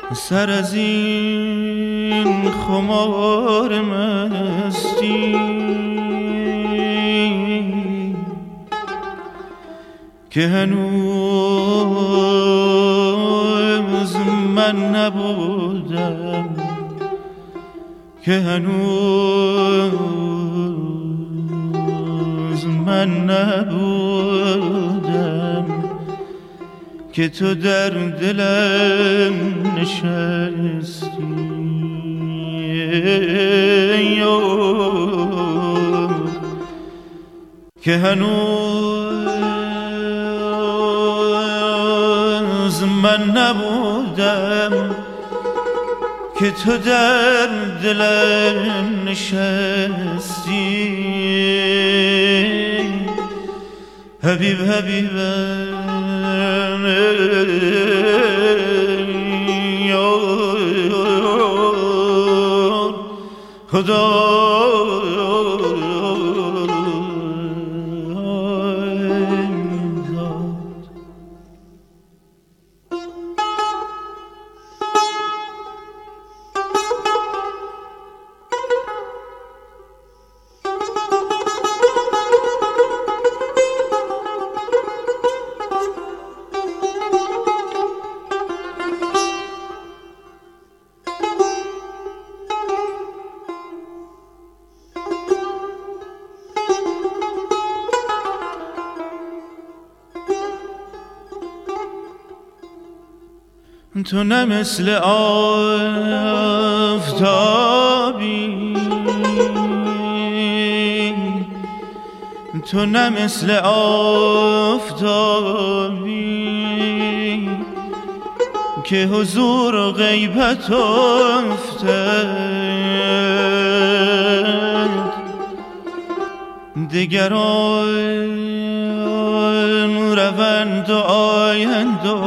سر از این خمار مستی که هنوز من نبودم، که هنوز من نبودم، که تو در دلم نشستی. که هنوز من نبودم، که تو در دلم نشستی. حبیب حبیبم خدا تو نه مثل آفتابی، تو نه مثل آفتابی که حضور و غیبت افتد. دگران روند و آیند و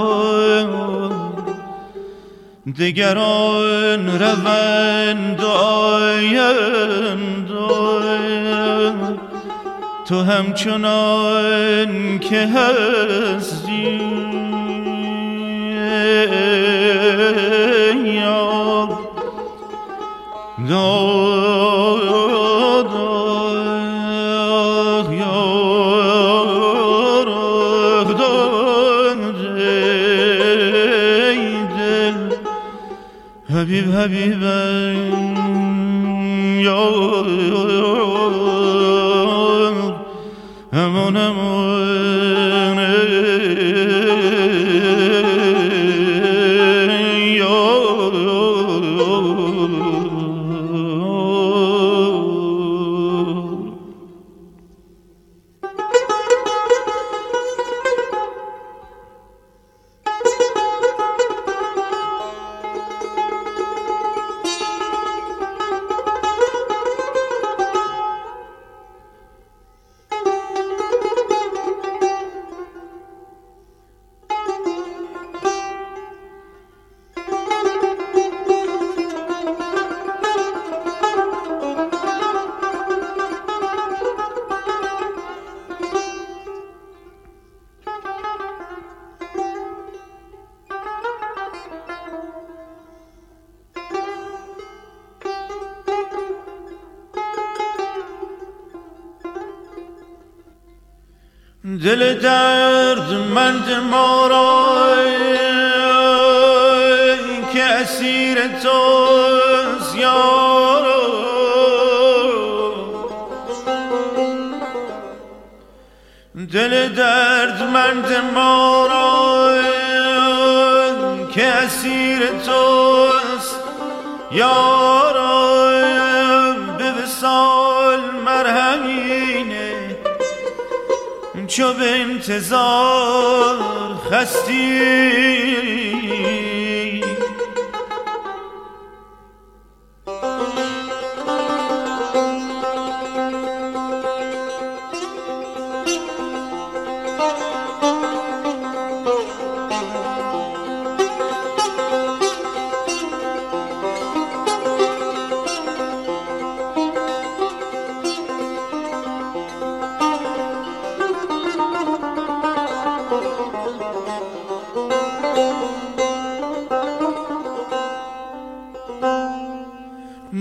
دگران روند و آیند، تو همچنان که هستی. حبیب حبیبم یا امان امان یا دل دردمند ما را که اسیر توست یارا، دل دردمند ما را که اسیر توست یارا، به وصال مرهمینه چو به انتظار خستی.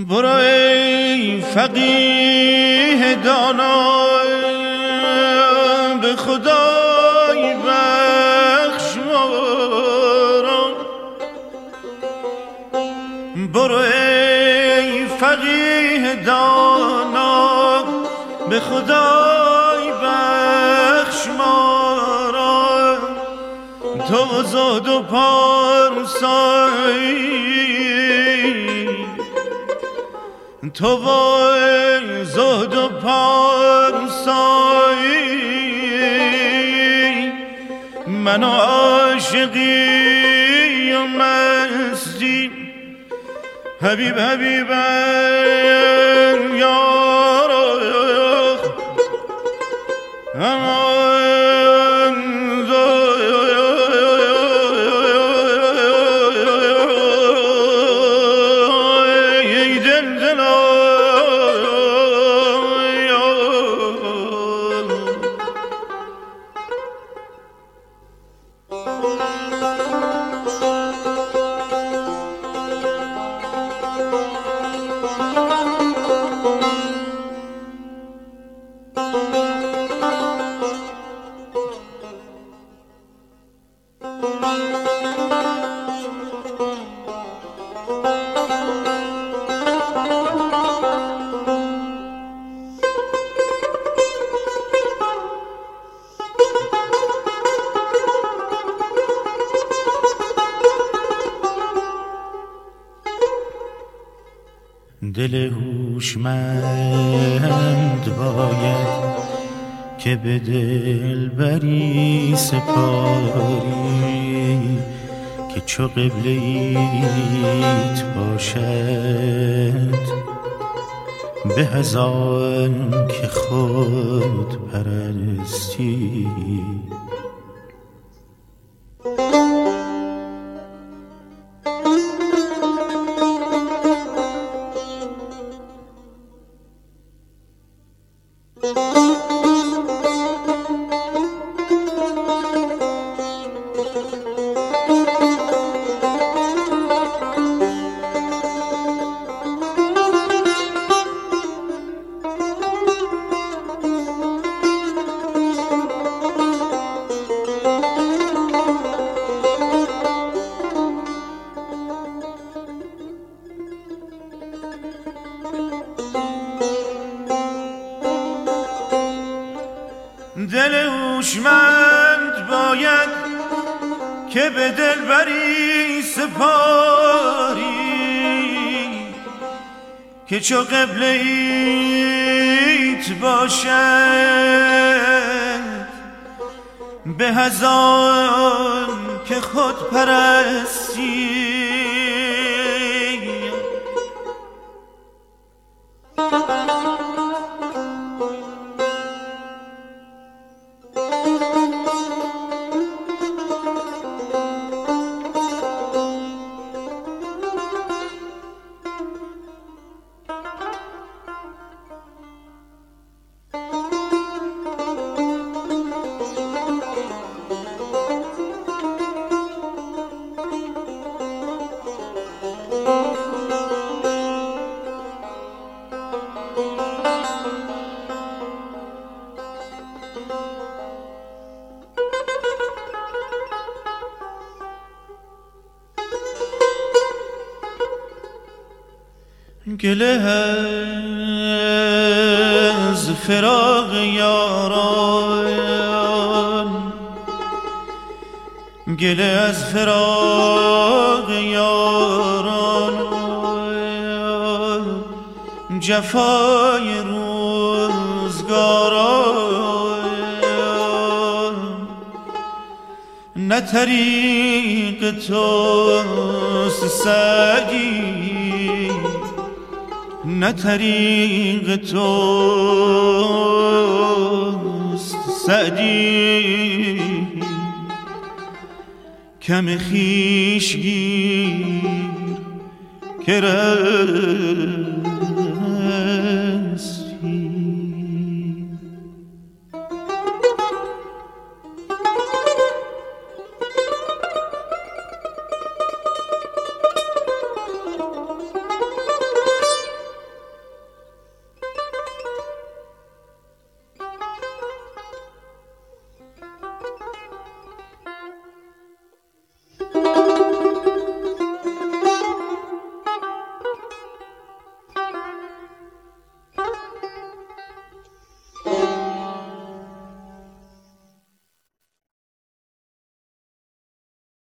برو ای فقیه دانا به خدای بخش ما را. برو ای فقیه دانا به خدای بخش ما را. تو زاد و پارسایی، تو وای زاد و پارسایی، من عاشقی و مستی. حبیب حبیب یارا دل هوشمند باید که به دلبری سپاری، که چو قبله ایت باشد به از آن که خود پرستی. دل هوشمند باید که به دلبری سپاری، که چو قبله ایت باشد به از آن که خود پرستی. گله از فراق یاران، گله از فراق یاران، جفای روزگاران. نه طریق توست سعدی، نه طریق توست سعدی، کم خویش گیر که